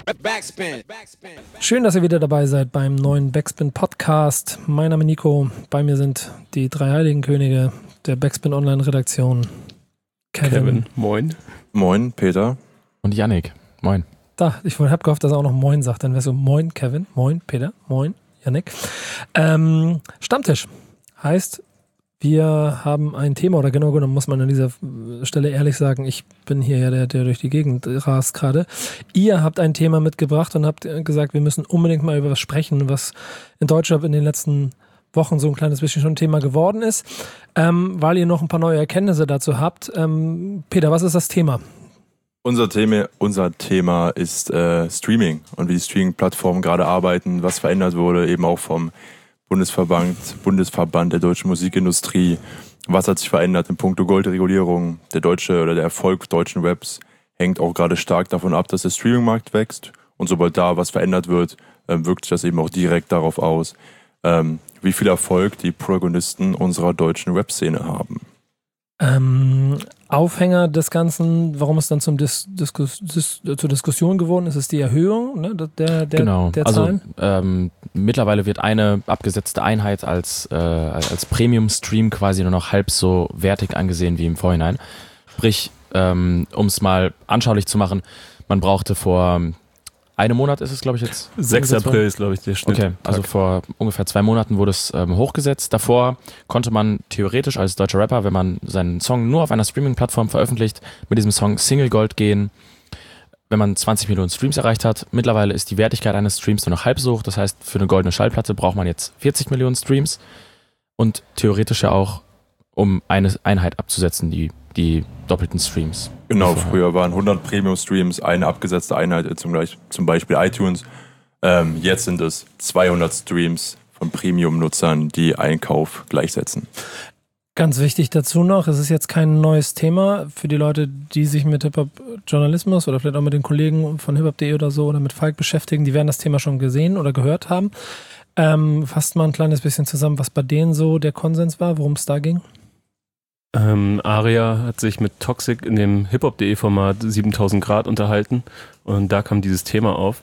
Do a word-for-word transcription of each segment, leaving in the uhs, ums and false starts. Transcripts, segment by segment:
Backspin. Schön, dass ihr wieder dabei seid beim neuen Backspin Podcast. Mein Name ist Nico. Bei mir sind die drei heiligen Könige der Backspin Online Redaktion. Kevin. Kevin, moin. Moin, Peter. Und Yannick, moin. Da, ich habe gehofft, dass er auch noch Moin sagt. Dann wärst du Moin, Kevin, Moin, Peter, Moin, Yannick. Ähm, Stammtisch heißt, wir haben ein Thema, oder genau genommen muss man an dieser Stelle ehrlich sagen, ich bin hier ja der, der durch die Gegend rast gerade. Ihr habt ein Thema mitgebracht und habt gesagt, wir müssen unbedingt mal über was sprechen, was in Deutschland in den letzten Wochen so ein kleines bisschen schon Thema geworden ist, ähm, weil ihr noch ein paar neue Erkenntnisse dazu habt. Ähm, Peter, was ist das Thema? Unser Thema, unser Thema ist äh, Streaming und wie die Streaming-Plattformen gerade arbeiten, was verändert wurde, eben auch vom Bundesverband, Bundesverband der deutschen Musikindustrie. Was hat sich verändert in puncto Goldregulierung? Der deutsche oder der Erfolg deutschen Webs hängt auch gerade stark davon ab, dass der Streamingmarkt wächst. Und sobald da was verändert wird, äh, wirkt sich das eben auch direkt darauf aus, ähm, wie viel Erfolg die Protagonisten unserer deutschen Webszene haben. Ähm, Aufhänger des Ganzen, warum es dann zum Dis- Diskus- Dis- zur Diskussion geworden ist, ist die Erhöhung, ne, der, der, genau. der also, Zahlen. Ähm, mittlerweile wird eine abgesetzte Einheit als, äh, als Premium-Stream quasi nur noch halb so wertig angesehen wie im Vorhinein. Sprich, ähm, um es mal anschaulich zu machen, man brauchte vor einem Monat ist es, glaube ich, jetzt. sechster April ist, glaube ich, der Schnitt. Okay, also vor ungefähr zwei Monaten wurde es ähm, hochgesetzt. Davor konnte man theoretisch als deutscher Rapper, wenn man seinen Song nur auf einer Streaming-Plattform veröffentlicht, mit diesem Song Single Gold gehen, wenn man zwanzig Millionen Streams erreicht hat. Mittlerweile ist die Wertigkeit eines Streams nur noch halb so hoch. Das heißt, für eine goldene Schallplatte braucht man jetzt vierzig Millionen Streams und theoretisch ja auch, um eine Einheit abzusetzen, die, die doppelten Streams. Genau, früher waren hundert Premium-Streams eine abgesetzte Einheit, zum, zum Beispiel iTunes. Ähm, jetzt sind es zweihundert Streams von Premium-Nutzern, die Einkauf gleichsetzen. Ganz wichtig dazu noch, es ist jetzt kein neues Thema für die Leute, die sich mit Hip-Hop-Journalismus oder vielleicht auch mit den Kollegen von hiphop punkt de oder so oder mit Falk beschäftigen, die werden das Thema schon gesehen oder gehört haben. Ähm, fasst mal ein kleines bisschen zusammen, was bei denen so der Konsens war, worum es da ging. Ähm, Aria hat sich mit Toxic in dem hiphop punkt de Format siebentausend Grad unterhalten und da kam dieses Thema auf.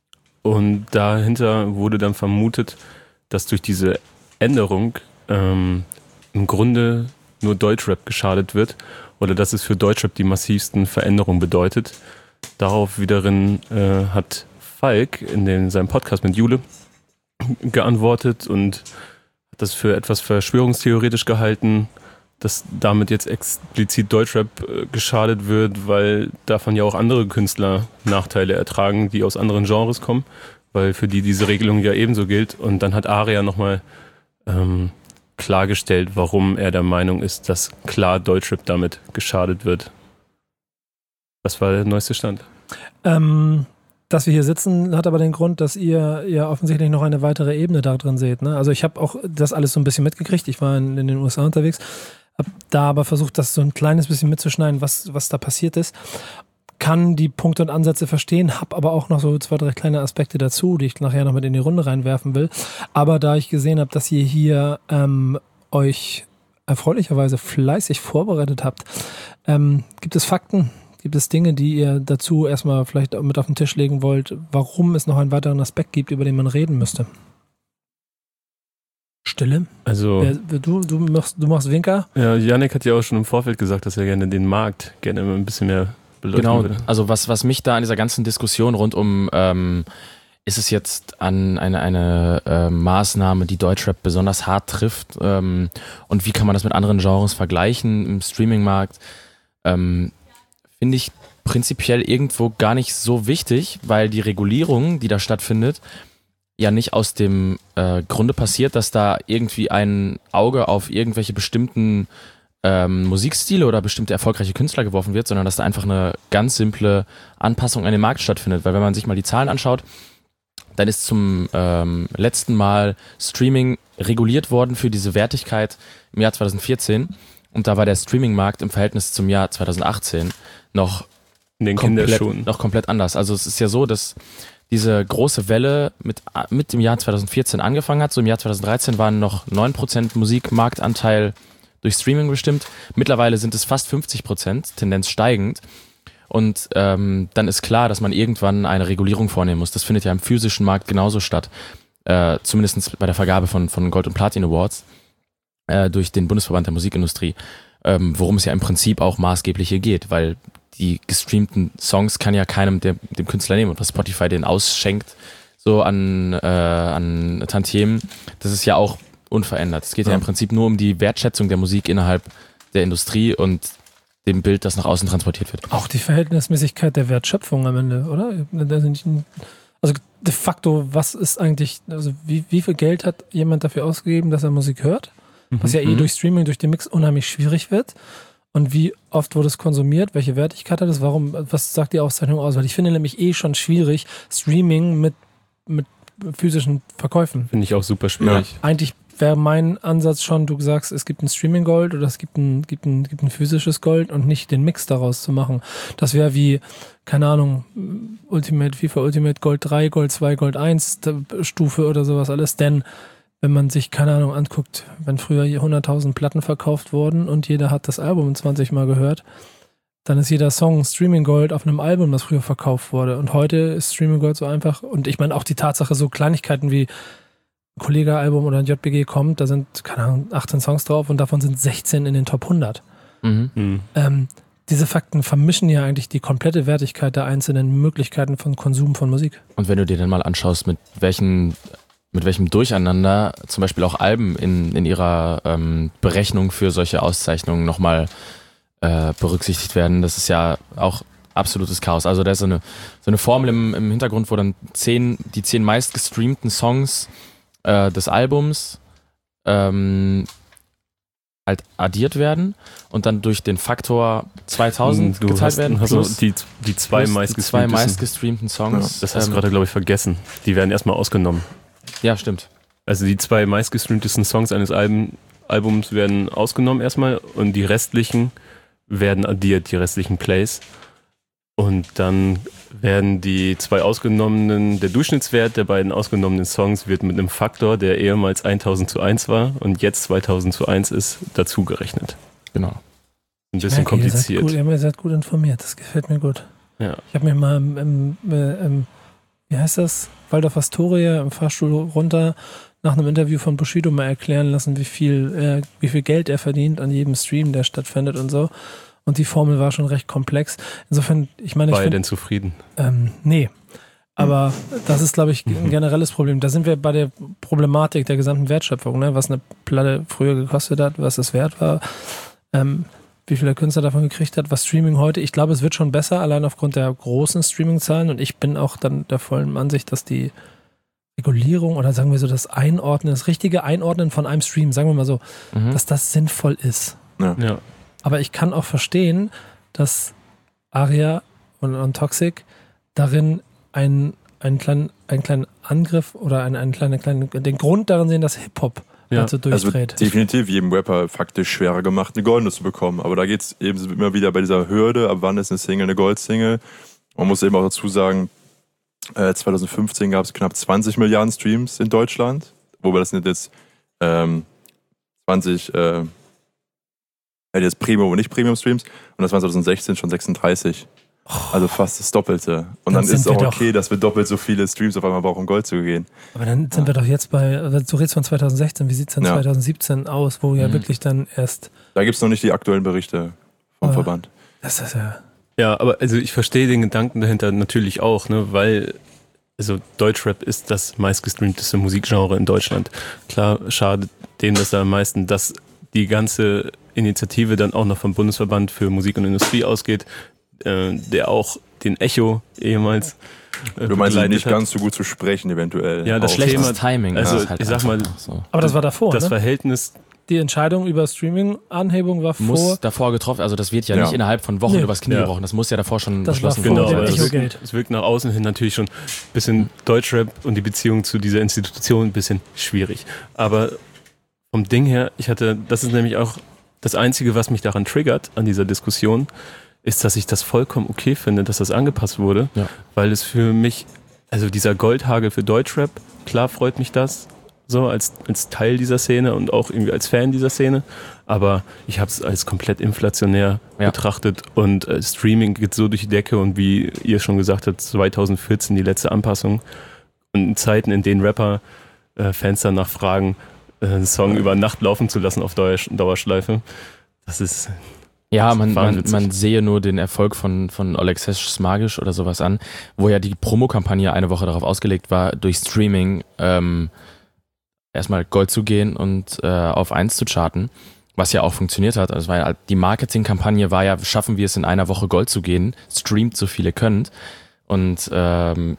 Und dahinter wurde dann vermutet, dass durch diese Änderung ähm, im Grunde nur Deutschrap geschadet wird oder dass es für Deutschrap die massivsten Veränderungen bedeutet. Darauf wiederum äh, hat Falk in den, seinem Podcast mit Jule geantwortet und hat das für etwas verschwörungstheoretisch gehalten, dass damit jetzt explizit Deutschrap äh, geschadet wird, weil davon ja auch andere Künstler Nachteile ertragen, die aus anderen Genres kommen, weil für die diese Regelung ja ebenso gilt. Und dann hat Aria nochmal ähm, klargestellt, warum er der Meinung ist, dass klar Deutschrap damit geschadet wird. Was war der neueste Stand? Ähm, dass wir hier sitzen, hat aber den Grund, dass ihr ja offensichtlich noch eine weitere Ebene da drin seht. Ne? Also ich habe auch das alles so ein bisschen mitgekriegt. Ich war in, in den U S A unterwegs, habe da aber versucht, das so ein kleines bisschen mitzuschneiden, was, was da passiert ist. Kann die Punkte und Ansätze verstehen, habe aber auch noch so zwei, drei kleine Aspekte dazu, die ich nachher noch mit in die Runde reinwerfen will. Aber da ich gesehen habe, dass ihr hier ähm, euch erfreulicherweise fleißig vorbereitet habt, ähm, gibt es Fakten, gibt es Dinge, die ihr dazu erstmal vielleicht mit auf den Tisch legen wollt, warum es noch einen weiteren Aspekt gibt, über den man reden müsste? Stille? Also, Wer, du, du, machst, du machst Winker? Ja, Yannick hat ja auch schon im Vorfeld gesagt, dass er gerne den Markt gerne ein bisschen mehr beleuchten Genau, würde. also was, was mich da an dieser ganzen Diskussion rund um, ähm, ist es jetzt an eine, eine äh, Maßnahme, die Deutschrap besonders hart trifft ähm, und wie kann man das mit anderen Genres vergleichen im Streamingmarkt, ähm, finde ich prinzipiell irgendwo gar nicht so wichtig, weil die Regulierung, die da stattfindet, ja nicht aus dem äh, Grunde passiert, dass da irgendwie ein Auge auf irgendwelche bestimmten ähm, Musikstile oder bestimmte erfolgreiche Künstler geworfen wird, sondern dass da einfach eine ganz simple Anpassung an den Markt stattfindet. Weil wenn man sich mal die Zahlen anschaut, dann ist zum ähm, letzten Mal Streaming reguliert worden für diese Wertigkeit im Jahr zwanzig vierzehn und da war der Streamingmarkt im Verhältnis zum Jahr zwanzig achtzehn noch, in den komplett, Kinderschuhen. noch komplett anders. Also es ist ja so, dass diese große Welle mit, mit dem Jahr zwanzig vierzehn angefangen hat. So im Jahr zwanzig dreizehn waren noch neun Prozent Musikmarktanteil durch Streaming bestimmt. Mittlerweile sind es fast fünfzig Prozent, Tendenz steigend. Und ähm, dann ist klar, dass man irgendwann eine Regulierung vornehmen muss. Das findet ja im physischen Markt genauso statt. Äh, zumindest bei der Vergabe von, von Gold- und Platin-Awards äh, durch den Bundesverband der Musikindustrie. Ähm, worum es ja im Prinzip auch maßgeblich hier geht, weil die gestreamten Songs kann ja keinem der, dem Künstler nehmen. Und was Spotify den ausschenkt, so an, äh, an Tantiemen, das ist ja auch unverändert. Es geht ja. ja im Prinzip nur um die Wertschätzung der Musik innerhalb der Industrie und dem Bild, das nach außen transportiert wird. Auch die Verhältnismäßigkeit der Wertschöpfung am Ende, oder? Also de facto, was ist eigentlich, also wie, wie viel Geld hat jemand dafür ausgegeben, dass er Musik hört? Was ja eh durch Streaming, durch den Mix unheimlich schwierig wird. Und wie oft wurde es konsumiert? Welche Wertigkeit hat es? Warum? Was sagt die Auszeichnung aus? Weil ich finde nämlich eh schon schwierig, Streaming mit, mit physischen Verkäufen. Finde ich auch super schwierig. Ja. Eigentlich wäre mein Ansatz schon, du sagst, es gibt ein Streaming-Gold oder es gibt ein, gibt, ein, gibt ein physisches Gold und nicht den Mix daraus zu machen. Das wäre wie, keine Ahnung, Ultimate, FIFA Ultimate Gold drei, Gold zwei, Gold eins Stufe oder sowas alles, denn wenn man sich, keine Ahnung, anguckt, wenn früher hier hunderttausend Platten verkauft wurden und jeder hat das Album zwanzig Mal gehört, dann ist jeder Song Streaming Gold auf einem Album, das früher verkauft wurde. Und heute ist Streaming Gold so einfach. Und ich meine auch die Tatsache, so Kleinigkeiten wie ein Kollega-Album oder ein J B G kommt, da sind, keine Ahnung, achtzehn Songs drauf und davon sind sechzehn in den Top hundert. Mhm. Mhm. Ähm, diese Fakten vermischen ja eigentlich die komplette Wertigkeit der einzelnen Möglichkeiten von Konsum von Musik. Und wenn du dir dann mal anschaust, mit welchen mit welchem Durcheinander zum Beispiel auch Alben in, in ihrer ähm, Berechnung für solche Auszeichnungen nochmal äh, berücksichtigt werden, das ist ja auch absolutes Chaos. Also da ist so eine, so eine Formel im, im Hintergrund, wo dann zehn, die zehn meistgestreamten Songs äh, des Albums ähm, halt addiert werden und dann durch den Faktor zweitausend du geteilt hast, werden. Hast Plus, die, die zwei meistgestreamten meistgestreamten Songs. Ja, das hast du ähm, gerade, glaube ich, vergessen. Die werden erstmal ausgenommen. Ja, stimmt. Also die zwei meistgestreamtesten Songs eines Alben, Albums werden ausgenommen erstmal und die restlichen werden addiert, die restlichen Plays. Und dann werden die zwei ausgenommenen, der Durchschnittswert der beiden ausgenommenen Songs wird mit einem Faktor, der ehemals tausend zu eins war und jetzt zweitausend zu eins ist, dazugerechnet. Genau. Ein bisschen merke, kompliziert. Ihr seid, gut, ihr seid gut informiert, das gefällt mir gut. Ja. Ich habe mir mal im, im, im, wie heißt das, Waldorf Astoria im Fahrstuhl runter nach einem Interview von Bushido mal erklären lassen, wie viel, äh, wie viel Geld er verdient an jedem Stream, der stattfindet und so. Und die Formel war schon recht komplex. Insofern, ich meine, ich War er find, denn zufrieden? Ähm, nee. Aber das ist, glaube ich, ein generelles Problem. Da sind wir bei der Problematik der gesamten Wertschöpfung, ne? Was eine Platte früher gekostet hat, was es wert war, ähm, wie viel der Künstler davon gekriegt hat, was Streaming heute, ich glaube, es wird schon besser, allein aufgrund der großen Streaming-Zahlen. Und ich bin auch dann der vollen Ansicht, dass die Regulierung oder sagen wir so das Einordnen, das richtige Einordnen von einem Stream, sagen wir mal so, Mhm. dass das sinnvoll ist. Ja. Ja. Aber ich kann auch verstehen, dass Aria und, und Toxic darin einen, einen, kleinen, einen kleinen Angriff oder einen, einen kleinen, kleinen, den Grund darin sehen, dass Hip-Hop Ja. dazu Also durchdreht. definitiv jedem Rapper faktisch schwerer gemacht, eine Goldene zu bekommen. Aber da geht es eben immer wieder bei dieser Hürde, ab wann ist eine Single eine Goldsingle. Man muss eben auch dazu sagen, äh, zwanzig fünfzehn gab es knapp zwanzig Milliarden Streams in Deutschland. Wobei das sind jetzt ähm, zwanzig äh, ja, jetzt Premium und nicht Premium-Streams. Und das waren zwanzig sechzehn schon sechsunddreißig. Also fast das Doppelte. Und Dann dann, ist es sind auch wir okay, dass wir doppelt so viele Streams auf einmal brauchen, um Gold zu gehen. Aber dann sind wir doch jetzt bei, also du redest von zwanzig sechzehn, wie sieht es dann Ja. zwanzig siebzehn aus, wo ja Mhm. wirklich dann erst, Da gibt es noch nicht die aktuellen Berichte vom Ah. Verband. das ist ja, Ja, aber also ich verstehe den Gedanken dahinter natürlich auch, ne, weil also Deutschrap ist das meistgestreamteste Musikgenre in Deutschland. Klar schadet dem das am meisten, dass die ganze Initiative dann auch noch vom Bundesverband für Musik und Industrie ausgeht, äh, der auch den Echo ehemals äh, Du meinst begleitet nicht hat. ganz so gut zu sprechen eventuell. Ja, das Auch. Thema- Schlechtes Timing. also, ist halt ich sag mal, einfach so. aber das war davor, Das ne? Verhältnis, Die Entscheidung über Streaming-Anhebung war vor, Muss davor getroffen, also das wird ja, Ja. nicht innerhalb von Wochen Nee. übers Knie Ja. gebrochen. Das muss ja davor schon Das war beschlossen vor genau, dem aber worden es sein. Echo. wirkt, Gate. es wirkt nach außen hin natürlich schon ein bisschen Deutschrap und die Beziehung zu dieser Institution ein bisschen schwierig. Aber vom Ding her, ich hatte, das ist nämlich auch das Einzige, was mich daran triggert, an dieser Diskussion, ist, dass ich das vollkommen okay finde, dass das angepasst wurde, Ja. weil es für mich, also dieser Goldhagel für Deutschrap, klar freut mich das, so als, als Teil dieser Szene und auch irgendwie als Fan dieser Szene, aber ich habe es als komplett inflationär Ja. betrachtet und äh, Streaming geht so durch die Decke und wie ihr schon gesagt habt, zwanzig vierzehn die letzte Anpassung und in Zeiten, in denen Rapper äh, Fans danach fragen, äh, einen Song über Nacht laufen zu lassen auf Dauer, Dauerschleife, das ist... Ja, man, man, wahnwitzig. man sehe nur den Erfolg von, von Alexis Magisch oder sowas an, wo ja die Promokampagne eine Woche darauf ausgelegt war, durch Streaming ähm, erstmal Gold zu gehen und äh, auf eins zu charten, was ja auch funktioniert hat. Also es war ja, die Marketingkampagne war ja, schaffen wir es in einer Woche Gold zu gehen, streamt so viele könnt. Und ähm,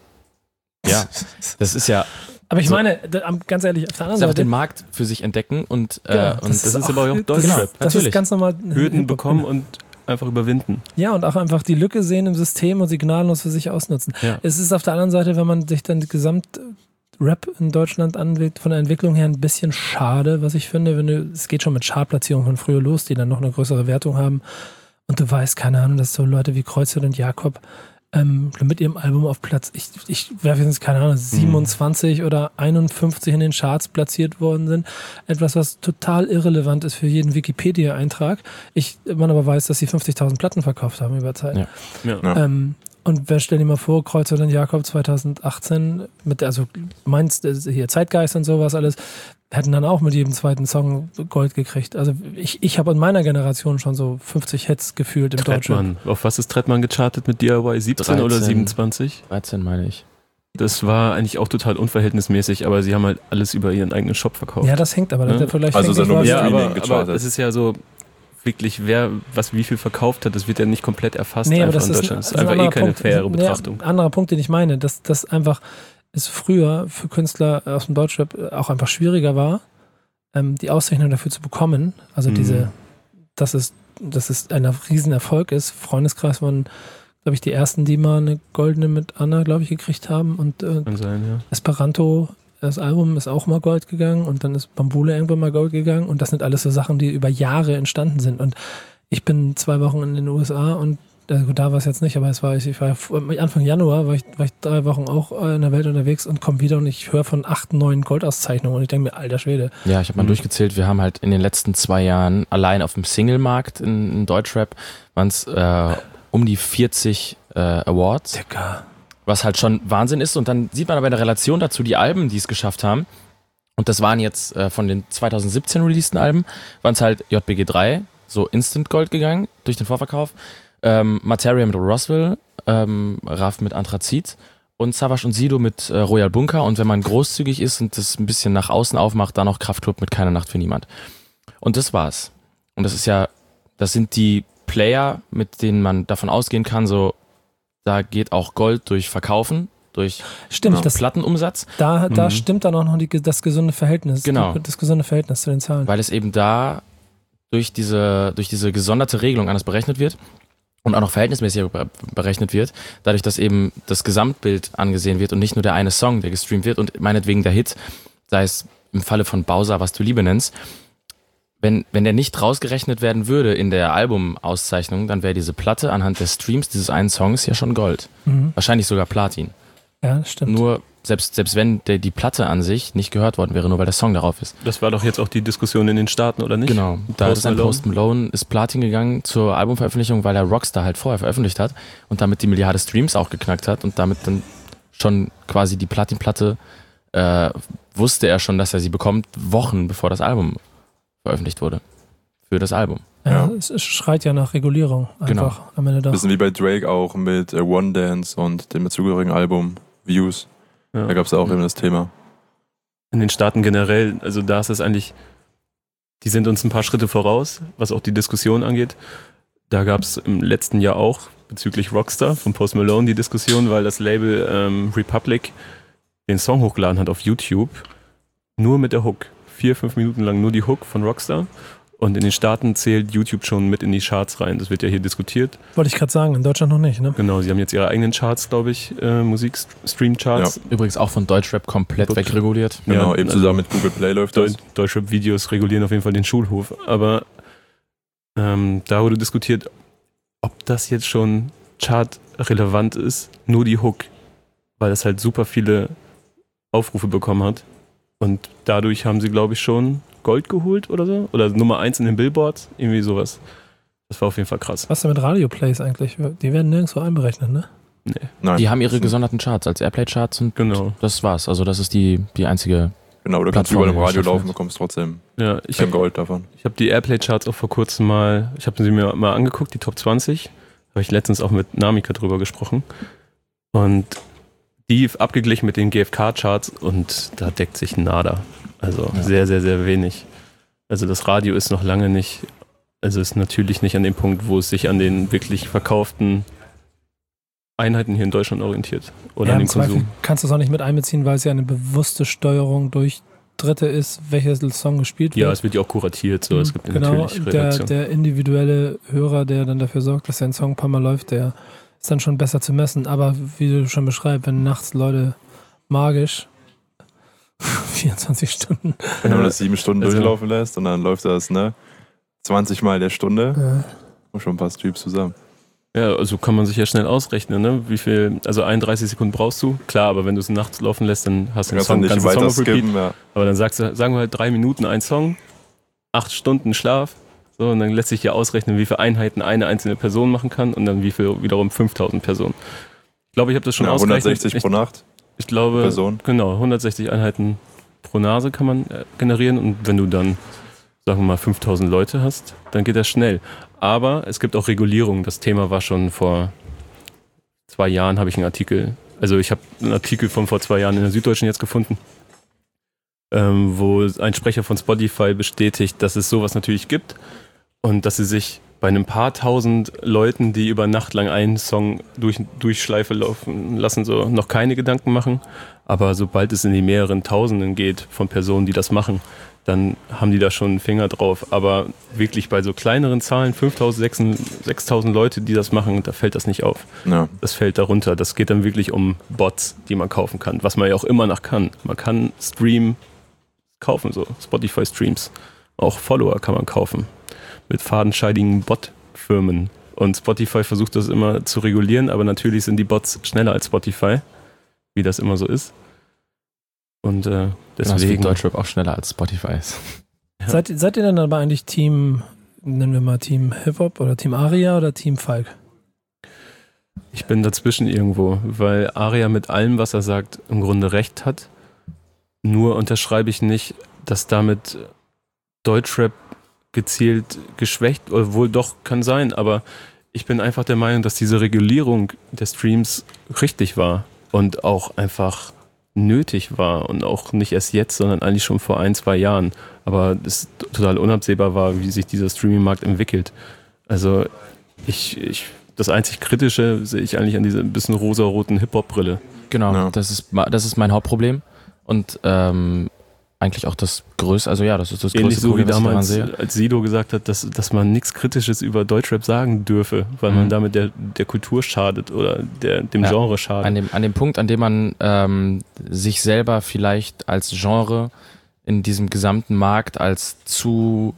ja, das ist ja... Aber ich So. meine, da, am- ganz ehrlich, auf der anderen einfach Seite... den Markt für sich entdecken und, äh, Genau, und das ist aber auch das- Deutschrap. Das Natürlich. ist ganz normal. Hürden bekommen und einfach überwinden. Ja, und auch einfach die Lücke sehen im System und sie gnadenlos für sich ausnutzen. Ja. Es ist auf der anderen Seite, wenn man sich dann die Gesamt-Rap in Deutschland anwählt, von der Entwicklung her ein bisschen schade, was ich finde. Wenn du, es geht schon mit Chartplatzierungen von früher los, die dann noch eine größere Wertung haben. Und du weißt, keine Ahnung, dass so Leute wie Kreuzfeld und Jakob ähm, mit ihrem Album auf Platz, ich, ich werfe jetzt keine Ahnung, siebenundzwanzig oder einundfünfzig in den Charts platziert worden sind. Etwas, was total irrelevant ist für jeden Wikipedia-Eintrag. Ich, man aber weiß, dass sie fünfzigtausend Platten verkauft haben über Zeit. Ja. Ja. Ja. Ähm, und wer stell dir mal vor, Kreuzfeld und Jakob zwanzig achtzehn, mit, also meinst äh, hier Zeitgeist und sowas alles, hätten dann auch mit jedem zweiten Song Gold gekriegt. Also ich, ich habe in meiner Generation schon so fünfzig Hits gefühlt im Deutschen. Trettmann. Auf was ist Trettmann gechartet mit D I Y? siebzehn oder dreizehn. siebenundzwanzig? dreizehn meine ich. Das war eigentlich auch total unverhältnismäßig, aber sie haben halt alles über ihren eigenen Shop verkauft. Ja, das hängt aber. Ne? Der Vergleich Also hängt ist er nur nicht mit wahr- ja, Streaming aber, aber gechartet. es ist ja so, wirklich, wer was wie viel verkauft hat, das wird ja nicht komplett erfasst Nee, aber einfach das in ist ein, Deutschland. Das ist das ist ein einfach eh anderer keine Punkt. faire Ja, Betrachtung. anderer Punkt, den ich meine, dass das einfach es früher für Künstler aus dem Deutschrap auch einfach schwieriger war, ähm, die Auszeichnung dafür zu bekommen. Also Mhm. diese, dass es, dass es ein Riesenerfolg ist. Freundeskreis waren, glaube ich, die ersten, die mal eine goldene mit Anna, glaube ich, gekriegt haben. Und äh, Kann sein, ja. Esperanto, das Album ist auch mal Gold gegangen und dann ist Bambule irgendwann mal Gold gegangen. Und das sind alles so Sachen, die über Jahre entstanden sind. Und ich bin zwei Wochen in den U S A und äh, gut, da war es jetzt nicht, aber es war ich, ich war Anfang Januar, war ich, war ich drei Wochen auch äh, in der Welt unterwegs und komme wieder und ich höre von acht, neun Goldauszeichnungen und ich denke mir, alter Schwede. Ja, ich habe mal Mhm. durchgezählt, wir haben halt in den letzten zwei Jahren allein auf dem Single-Markt in, in Deutschrap waren es äh, um die vierzig äh, Awards, Dicker. was halt schon Wahnsinn ist. Und dann sieht man aber in der Relation dazu die Alben, die es geschafft haben. Und das waren jetzt äh, von den zwanzig siebzehn releaseden Alben, waren es halt J B G drei, so Instant Gold gegangen durch den Vorverkauf, ähm, Materia mit Roswell, ähm, Raff mit Anthrazit und Savage und Sido mit äh, Royal Bunker. Und wenn man großzügig ist und das ein bisschen nach außen aufmacht, dann noch Kraftklub mit Keine Nacht für niemand. Und das war's. Und das ist ja, das sind die Player, mit denen man davon ausgehen kann, so, da geht auch Gold durch Verkaufen, durch Stimmt, ja, das, Plattenumsatz, da, da Mhm. stimmt dann auch noch die, das gesunde Verhältnis. Genau. Das gesunde Verhältnis zu den Zahlen. weil es eben da durch diese, durch diese gesonderte Regelung anders berechnet wird und auch noch verhältnismäßig berechnet wird, dadurch, dass eben das Gesamtbild angesehen wird und nicht nur der eine Song, der gestreamt wird und meinetwegen der Hit, sei es im Falle von Bowser, was du Liebe nennst, wenn, wenn der nicht rausgerechnet werden würde in der Albumauszeichnung, dann wäre diese Platte anhand des Streams dieses einen Songs ja schon Gold. Mhm. Wahrscheinlich sogar Platin. Ja, das stimmt. Nur, selbst, selbst wenn der, die Platte an sich nicht gehört worden wäre, nur weil der Song darauf ist. Das war doch jetzt auch die Diskussion in den Staaten, oder nicht? Genau. Da Post ist ein Malone. Post Malone ist Platin gegangen zur Albumveröffentlichung, weil er Rockstar halt vorher veröffentlicht hat und damit die Milliarde Streams auch geknackt hat und damit dann schon quasi die Platinplatte äh, wusste er schon, dass er sie bekommt, Wochen bevor das Album veröffentlicht wurde. Für das Album. Ja, Ja. Es, es schreit ja nach Regulierung einfach am Ende doch. Bisschen wie bei Drake auch mit äh, One Dance und dem dazugehörigen Album Views. Ja. Da gab es auch eben das Thema. In den Staaten generell, also da ist es eigentlich, die sind uns ein paar Schritte voraus, was auch die Diskussion angeht. Da gab es im letzten Jahr auch bezüglich Rockstar von Post Malone die Diskussion, weil das Label ähm, Republic den Song hochgeladen hat auf YouTube, nur mit der Hook. Vier, fünf Minuten lang nur die Hook von Rockstar. Und in den Staaten zählt YouTube schon mit in die Charts rein. Das wird ja hier diskutiert. Wollte ich gerade sagen, in Deutschland noch nicht, ne? Genau, sie haben jetzt ihre eigenen Charts, glaube ich, äh, Musik-Stream-Charts. Übrigens auch von Deutschrap komplett Gut. wegreguliert. Genau, Ja, eben also zusammen mit Google Play läuft Deu das. Deutschrap-Videos regulieren auf jeden Fall den Schulhof. Aber ähm, da wurde diskutiert, ob das jetzt schon chartrelevant ist, nur die Hook. Weil das halt super viele Aufrufe bekommen hat. Und dadurch haben sie, glaube ich, schon Gold geholt oder so. Oder Nummer eins in den Billboards, irgendwie sowas. Das war auf jeden Fall krass. Was ist denn mit Radio-Plays eigentlich? Die werden nirgendwo einberechnet, ne? Nee. Nein. Die haben ihre gesonderten Charts als Airplay-Charts und Genau. das war's. Also das ist die, die einzige. Genau, du kannst Plattform, überall im Radio die laufen, stattfindet. bekommst trotzdem Ja, ich kein habe Gold davon. ich hab die Airplay-Charts auch vor kurzem mal, ich habe sie mir mal angeguckt, die Top zwanzig. Habe ich letztens auch mit Namika drüber gesprochen. Und die abgeglichen mit den G F K-Charts und da deckt sich nada. Also Ja. sehr, sehr, sehr wenig. Also das Radio ist noch lange nicht, also ist natürlich nicht an dem Punkt, wo es sich an den wirklich verkauften Einheiten hier in Deutschland orientiert. Oder Ja, an im den Zweifel Konsum. kannst du es auch nicht mit einbeziehen, weil es ja eine bewusste Steuerung durch Dritte ist, welcher Song gespielt wird. Ja, es wird ja auch kuratiert, so es gibt genau, natürlich der, Redaktion. der individuelle Hörer, der dann dafür sorgt, dass der Song ein paar Mal läuft, der ist dann schon besser zu messen. Aber wie du schon beschreibst, wenn nachts Leute magisch vierundzwanzig Stunden. Wenn du das sieben Stunden Also- durchlaufen lässt und dann läuft das, ne, zwanzig Mal der Stunde, Ja. und schon ein paar Streams zusammen. Ja, also kann man sich ja schnell ausrechnen, ne? Wie viel, also einunddreißig Sekunden brauchst du, klar, aber wenn du es nachts laufen lässt, dann hast du Dann einen kannst du Song, nicht ganzen Song weiter auf Repeat. skippen, ja. Aber dann sagst du, sagen wir halt drei Minuten ein Song, acht Stunden Schlaf, so, und dann lässt sich ja ausrechnen, wie viele Einheiten eine einzelne Person machen kann und dann wie viel wiederum fünftausend Personen. Ich glaube, ich habe das schon Ja, ausgerechnet. hundertsechzig Ich, pro Nacht, ich glaube, Person. genau, hundertsechzig Einheiten pro Nase kann man äh, generieren und wenn du dann, sagen wir mal, fünftausend Leute hast, dann geht das schnell. Aber es gibt auch Regulierung. Das Thema war schon vor zwei Jahren, habe ich einen Artikel, also ich habe einen Artikel von vor zwei Jahren in der Süddeutschen jetzt gefunden, ähm, wo ein Sprecher von Spotify bestätigt, dass es sowas natürlich gibt und dass sie sich bei einem paar tausend Leuten, die über Nacht lang einen Song durch, durch Schleife laufen lassen, so noch keine Gedanken machen. Aber sobald es in die mehreren Tausenden geht von Personen, die das machen, dann haben die da schon einen Finger drauf. Aber wirklich bei so kleineren Zahlen, fünftausend, sechstausend Leute, die das machen, da fällt das nicht auf. Ja. Das fällt darunter. Das geht dann wirklich um Bots, die man kaufen kann, was man ja auch immer noch kann. Man kann Stream kaufen, so Spotify-Streams. Auch Follower kann man kaufen mit fadenscheidigen Bot-Firmen. Und Spotify versucht das immer zu regulieren, aber natürlich sind die Bots schneller als Spotify, wie das immer so ist. Und äh, Deswegen deswegen... Deutschrap auch schneller als Spotify ist. Ja. Seid, seid ihr dann aber eigentlich Team, nennen wir mal Team Hip-Hop oder Team Aria oder Team Falk? Ich bin dazwischen irgendwo, weil Aria mit allem, was er sagt, im Grunde recht hat. Nur unterschreibe ich nicht, dass damit Deutschrap gezielt geschwächt, oder wohl doch, kann sein, aber ich bin einfach der Meinung, dass diese Regulierung der Streams richtig war und auch einfach nötig war und auch nicht erst jetzt, sondern eigentlich schon vor ein, zwei Jahren. Aber es total unabsehbar war, wie sich dieser Streaming-Markt entwickelt. Also ich, ich, das einzig Kritische sehe ich eigentlich an dieser ein bisschen rosa-roten Hip-Hop-Brille. Genau, Ja. das ist ma- das ist mein Hauptproblem und ähm, eigentlich auch das größte, also ja, das ist das Ähnlich größte so wie Problem, was ich daran damals, sehe. als Sido gesagt hat, dass, dass man nichts Kritisches über Deutschrap sagen dürfe, weil Mhm. man damit der, der Kultur schadet oder der, dem Ja, Genre schadet. An dem, an dem Punkt, an dem man ähm, sich selber vielleicht als Genre in diesem gesamten Markt als zu,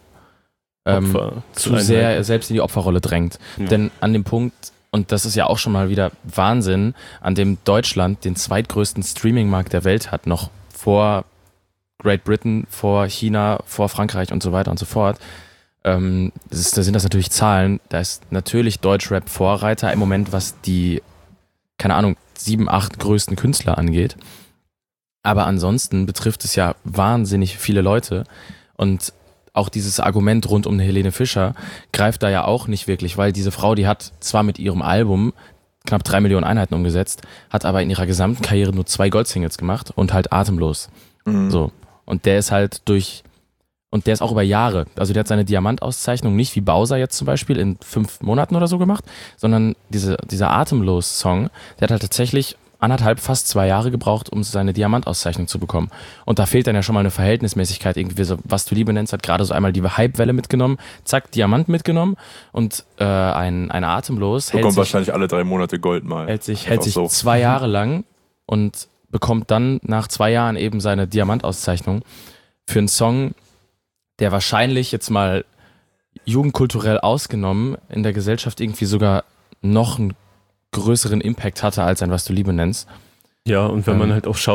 ähm, Opfer zu Einheiten. sehr selbst in die Opferrolle drängt. Ja. Denn an dem Punkt, und das ist ja auch schon mal wieder Wahnsinn, an dem Deutschland den zweitgrößten Streaming-Markt der Welt hat, noch vor Great Britain, vor China, vor Frankreich und so weiter und so fort. Ähm, das ist, da sind das natürlich Zahlen. Da ist natürlich Deutschrap Vorreiter im Moment, was die, keine Ahnung, sieben, acht größten Künstler angeht. Aber ansonsten betrifft es ja wahnsinnig viele Leute. Und auch dieses Argument rund um Helene Fischer greift da ja auch nicht wirklich, weil diese Frau, die hat zwar mit ihrem Album knapp drei Millionen Einheiten umgesetzt, hat aber in ihrer gesamten Karriere nur zwei Goldsingles gemacht und halt Atemlos. Mhm. So. Und der ist halt durch, und der ist auch über Jahre, also der hat seine Diamantauszeichnung nicht wie Bowser jetzt zum Beispiel in fünf Monaten oder so gemacht, sondern diese, dieser Atemlos-Song, der hat halt tatsächlich anderthalb, fast zwei Jahre gebraucht, um seine Diamantauszeichnung zu bekommen. Und da fehlt dann ja schon mal eine Verhältnismäßigkeit, irgendwie so, was du Liebe nennst, hat gerade so einmal die Hype-Welle mitgenommen, zack, Diamant mitgenommen und äh, ein, ein Atemlos hält Bekommt sich, wahrscheinlich alle drei Monate Gold mal. hält sich, hält Einfach sich so. zwei Jahre lang und bekommt dann nach zwei Jahren eben seine Diamantauszeichnung für einen Song, der wahrscheinlich jetzt mal jugendkulturell ausgenommen in der Gesellschaft irgendwie sogar noch einen größeren Impact hatte als ein Was du Liebe nennst. Ja, und wenn Ähm. man halt auch schaut,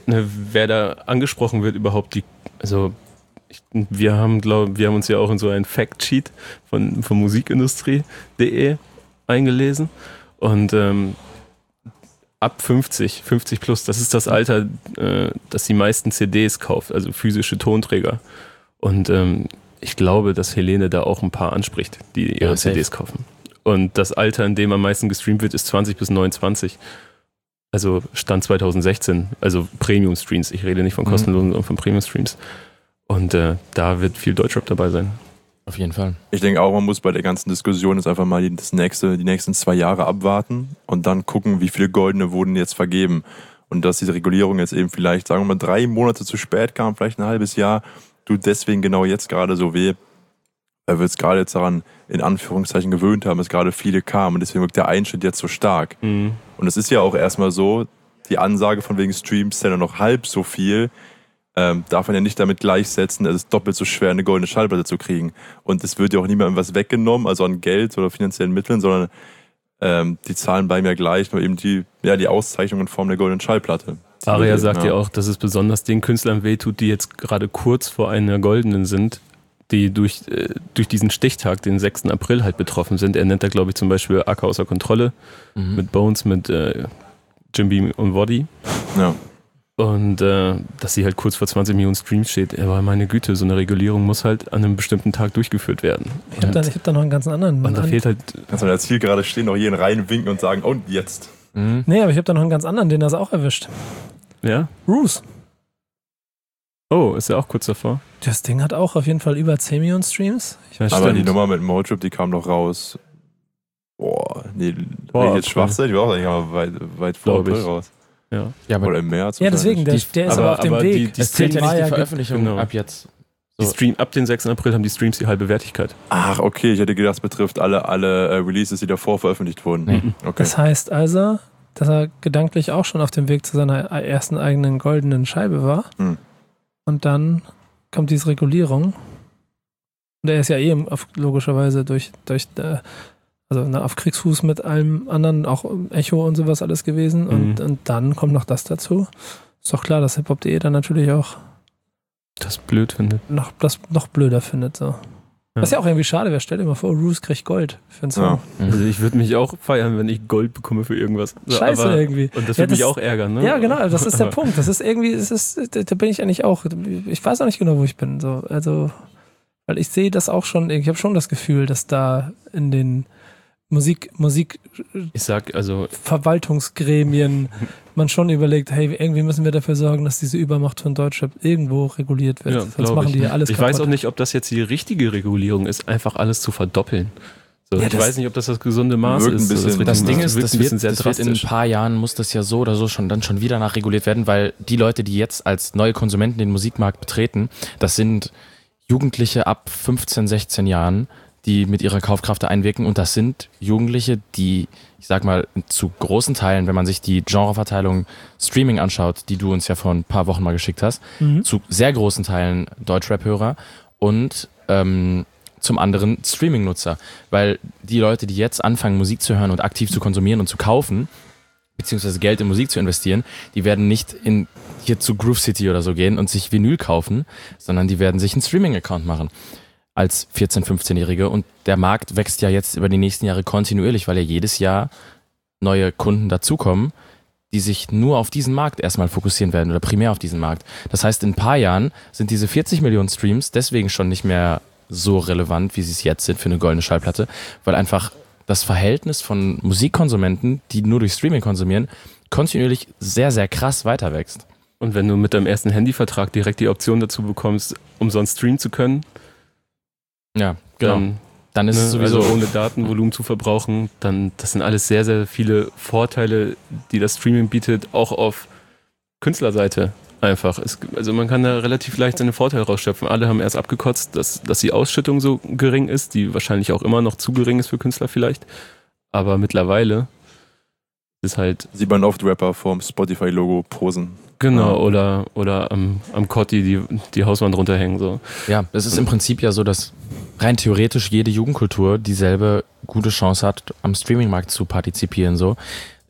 ne, wer da angesprochen wird überhaupt, die, also ich, wir haben, glaube wir haben uns ja auch in so ein Factsheet von, von musikindustrie punkt de eingelesen und ähm, ab fünfzig, fünfzig plus, das ist das Alter, äh, das die meisten C Ds kauft, also physische Tonträger. Und ähm, ich glaube, dass Helene da auch ein paar anspricht, die ihre ja, C Ds kaufen. Und das Alter, in dem am meisten gestreamt wird, ist zwanzig bis neunundzwanzig. Also Stand zwanzig sechzehn, also Premium-Streams. Ich rede nicht von kostenlosen, mhm. sondern von Premium-Streams. Und äh, da wird viel Deutschrap dabei sein. Auf jeden Fall. Ich denke auch, man muss bei der ganzen Diskussion jetzt einfach mal die, das nächste, die nächsten zwei Jahre abwarten und dann gucken, wie viele Goldene wurden jetzt vergeben. Und dass diese Regulierung jetzt eben vielleicht, sagen wir mal, drei Monate zu spät kam, vielleicht ein halbes Jahr, tut deswegen genau jetzt gerade so weh, weil wir uns gerade jetzt daran in Anführungszeichen gewöhnt haben, dass gerade viele kamen und deswegen wirkt der Einschnitt jetzt so stark. Mhm. Und es ist ja auch erstmal so, die Ansage von wegen Streams ist ja noch halb so viel, Ähm, darf man ja nicht damit gleichsetzen, es ist doppelt so schwer, eine goldene Schallplatte zu kriegen. Und es wird ja auch niemandem was weggenommen, also an Geld oder finanziellen Mitteln, sondern ähm, die Zahlen bleiben ja gleich, nur eben die, ja, die Auszeichnung in Form der goldenen Schallplatte. Aria sagt ja auch, dass es besonders den Künstlern wehtut, die jetzt gerade kurz vor einer goldenen sind, die durch, äh, durch diesen Stichtag, den sechsten April halt betroffen sind. Er nennt da, glaube ich, zum Beispiel Acker außer Kontrolle mhm. mit Bones, mit äh, Jim Beam und Woddy. Ja. Und äh, dass sie halt kurz vor zwanzig Millionen Streams steht. Aber meine Güte, so eine Regulierung muss halt an einem bestimmten Tag durchgeführt werden. Ich habe da, hab da noch einen ganz anderen. Und da fehlt halt. Kannst du als Ziel gerade stehen, noch jeden reinwinken und sagen, und jetzt. Mhm. Nee, aber ich habe da noch einen ganz anderen, den das auch erwischt. Ja? Roos. Oh, ist ja auch kurz davor. Das Ding hat auch auf jeden Fall über zehn Millionen Streams. Ich weiß, aber stimmt. die Nummer mit Motrip, die kam noch raus. Boah, nee, Boah, ich jetzt Schwachsinn, die war auch eigentlich mal weit, weit vor April raus. Ja. Ja, aber oder im März. Ja, deswegen, der, der ist aber, aber auf dem aber Weg. Die, die es zählt ja nicht die Veröffentlichung genau. ab jetzt. So. Die Stream, ab dem sechsten April haben die Streams die halbe Wertigkeit. Ach, okay, ich hätte gedacht, es betrifft alle, alle äh, Releases, die davor veröffentlicht wurden. Nee. Okay. Das heißt also, dass er gedanklich auch schon auf dem Weg zu seiner ersten eigenen goldenen Scheibe war. Hm. Und dann kommt diese Regulierung. Und er ist ja eh auf, logischerweise durch, durch äh, also na, auf Kriegsfuß mit allem anderen, auch Echo und sowas alles gewesen. Und, mhm. und dann kommt noch das dazu. Ist doch klar, dass hiphop punkt de dann natürlich auch das blöd findet. Noch, das noch blöder findet. So. Ja. Was ja auch irgendwie schade wäre. Stell dir mal vor, Roos kriegt Gold für einen Song. Ja. Also ich würde mich auch feiern, wenn ich Gold bekomme für irgendwas. So, Scheiße aber, irgendwie. Und das würde ja, mich auch ärgern. Ne? Ja, genau. Das ist der Punkt. Das ist irgendwie, das ist, da bin ich eigentlich auch, ich weiß auch nicht genau, wo ich bin. So, also, weil ich sehe das auch schon, ich habe schon das Gefühl, dass da in den Musik, Musik ich sag, also Verwaltungsgremien man schon überlegt, hey, irgendwie müssen wir dafür sorgen, dass diese Übermacht von Deutschrap irgendwo reguliert wird. Ja, sonst machen die ja alles Ich kaputt. weiß auch nicht, ob das jetzt die richtige Regulierung ist, einfach alles zu verdoppeln. So, ja, ich weiß nicht, ob das das gesunde Maß ist. Das, das Ding ist, das, wird, das wird in ein paar Jahren, muss das ja so oder so schon dann schon wieder nachreguliert werden, weil die Leute, die jetzt als neue Konsumenten den Musikmarkt betreten, das sind Jugendliche ab fünfzehn, sechzehn Jahren, die mit ihrer Kaufkraft da einwirken. Und das sind Jugendliche, die, ich sag mal, zu großen Teilen, wenn man sich die Genreverteilung Streaming anschaut, die du uns ja vor ein paar Wochen mal geschickt hast, mhm. zu sehr großen Teilen Deutschrap-Hörer und ähm, zum anderen Streaming-Nutzer. Weil die Leute, die jetzt anfangen, Musik zu hören und aktiv zu konsumieren und zu kaufen, beziehungsweise Geld in Musik zu investieren, die werden nicht in hier zu Groove City oder so gehen und sich Vinyl kaufen, sondern die werden sich einen Streaming-Account machen als vierzehn-, fünfzehnjährige. Und der Markt wächst ja jetzt über die nächsten Jahre kontinuierlich, weil ja jedes Jahr neue Kunden dazukommen, die sich nur auf diesen Markt erstmal fokussieren werden oder primär auf diesen Markt. Das heißt, in ein paar Jahren sind diese vierzig Millionen Streams deswegen schon nicht mehr so relevant, wie sie es jetzt sind für eine goldene Schallplatte, weil einfach das Verhältnis von Musikkonsumenten, die nur durch Streaming konsumieren, kontinuierlich sehr, sehr krass weiter wächst. Und wenn du mit deinem ersten Handyvertrag direkt die Option dazu bekommst, umsonst streamen zu können, ja, genau. Dann, dann ist ne, es sowieso also ohne Datenvolumen zu verbrauchen, dann das sind alles sehr, sehr viele Vorteile, die das Streaming bietet, auch auf Künstlerseite einfach. Es, also man kann da relativ leicht seine Vorteile rausschöpfen. Alle haben erst abgekotzt, dass, dass die Ausschüttung so gering ist, die wahrscheinlich auch immer noch zu gering ist für Künstler vielleicht, aber mittlerweile ist halt... Sieht man oft Rapper vorm Spotify-Logo posen. Genau, ja. oder, oder am, am Kotti die, die Hauswand runterhängen. So. Ja, es ist im Prinzip ja so, dass rein theoretisch jede Jugendkultur dieselbe gute Chance hat, am Streamingmarkt zu partizipieren. So.